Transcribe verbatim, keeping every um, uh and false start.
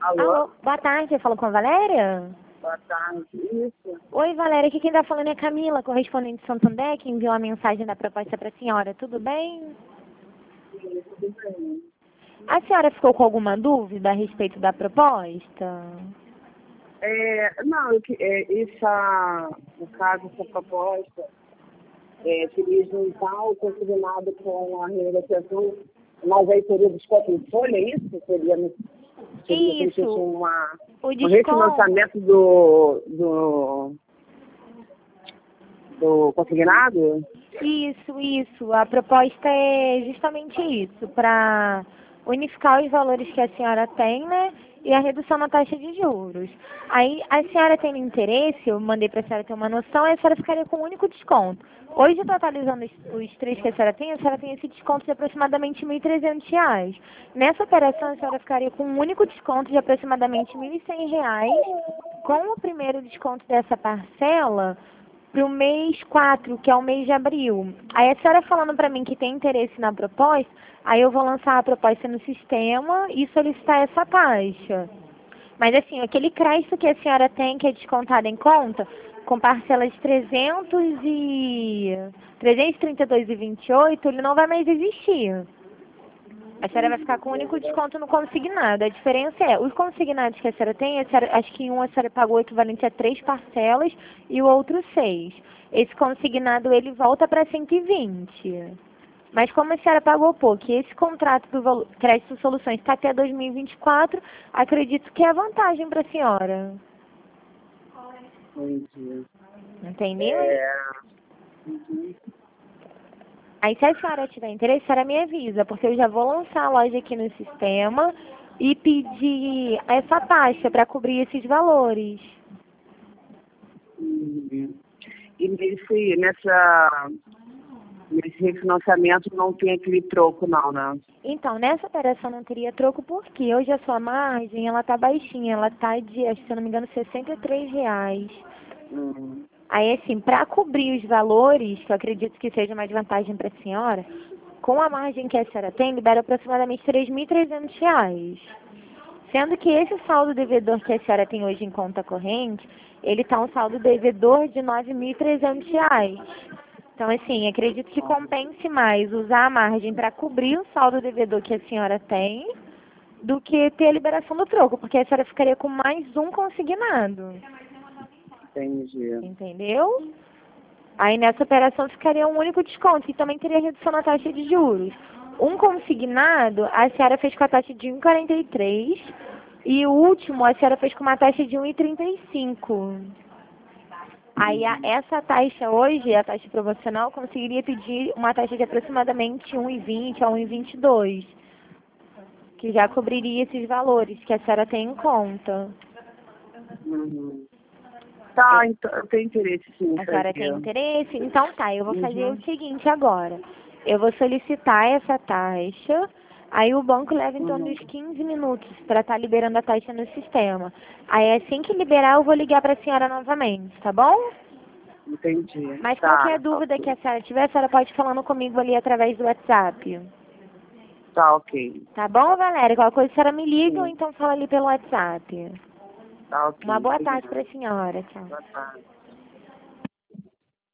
Alô? Alô, boa tarde, eu falo com a Valéria? Boa tarde. Isso. Oi, Valéria, aqui quem tá falando é Camila, correspondente de Santander, que enviou a mensagem da proposta para a senhora, tudo bem? Sim, tudo bem. A senhora ficou com alguma dúvida a respeito da proposta? É, não, eu, que- é, essa, no caso, essa proposta é, seria juntar o consignado com a renegociação, mas aí seria desconto em folha, é isso? Seria, no- seria como se fosse Isso, uma, o um desconto... refinanciamento do, do, do consignado? Isso, isso. A proposta é justamente isso, para unificar os valores que a senhora tem, né? E a redução na taxa de juros. Aí, a senhora tem interesse, eu mandei para a senhora ter uma noção, e a senhora ficaria com um único desconto. Hoje, totalizando os, os três que a senhora tem, a senhora tem esse desconto de aproximadamente mil e trezentos reais. Nessa operação, a senhora ficaria com um único desconto de aproximadamente mil e cem reais. Com o primeiro desconto dessa parcela, para o mês quatro, que é o mês de abril. Aí a senhora falando para mim que tem interesse na proposta, aí eu vou lançar a proposta no sistema e solicitar essa taxa. Mas assim, aquele crédito que a senhora tem, que é descontado em conta, com parcela de trezentos e... trezentos e trinta e dois e vinte e oito, ele não vai mais existir. A senhora vai ficar com o único desconto no consignado. A diferença é, os consignados que a senhora tem, a senhora, acho que um a senhora pagou equivalente a três parcelas e o outro seis. Esse consignado, ele volta para cento e vinte. Mas como a senhora pagou pouco e esse contrato do valo- Crédito Soluções está até dois mil e vinte e quatro, acredito que é vantagem para a senhora. Entendi. Entendeu? É, uhum. Aí se a senhora tiver interesse, a senhora me avisa, porque eu já vou lançar a loja aqui no sistema e pedir essa taxa para cobrir esses valores. Uhum. E nesse, nessa, nesse refinanciamento não tem aquele troco, não, né? Então, nessa operação não teria troco porque hoje a sua margem, ela tá baixinha, ela tá de, acho que, se eu não me engano, sessenta e três reais. Uhum. Aí, assim, para cobrir os valores, que eu acredito que seja mais vantagem para a senhora, com a margem que a senhora tem, libera aproximadamente três mil e trezentos reais. Sendo que esse saldo devedor que a senhora tem hoje em conta corrente, ele está um saldo devedor de nove mil e trezentos reais. Então, assim, acredito que compense mais usar a margem para cobrir o saldo devedor que a senhora tem do que ter a liberação do troco, porque a senhora ficaria com mais um consignado. Entendi. Entendeu? Aí nessa operação ficaria um único desconto e também teria redução na taxa de juros. Um consignado, a senhora fez com a taxa de um vírgula quarenta e três e o último a senhora fez com uma taxa de um vírgula trinta e cinco. Aí a, essa taxa hoje, a taxa promocional, conseguiria pedir uma taxa de aproximadamente um vírgula vinte a um vírgula vinte e dois, que já cobriria esses valores que a senhora tem em conta. Uhum. Tá, então eu tenho interesse sim em A senhora tem fazer. interesse? Então tá, eu vou fazer Uhum. o seguinte agora. Eu vou solicitar essa taxa, aí o banco leva em torno Uhum. de quinze minutos para estar liberando a taxa no sistema. Aí assim que liberar, eu vou ligar para a senhora novamente, tá bom? Entendi. Mas Tá, qualquer dúvida que ok. a senhora tiver, a senhora pode ir falando comigo ali através do WhatsApp. Tá, ok. Tá bom, Valéria? Qualquer coisa a senhora me liga ou Sim. então fala ali pelo WhatsApp. Tá, Uma ok. boa tarde Obrigada. para a senhora. Tchau. Boa tarde.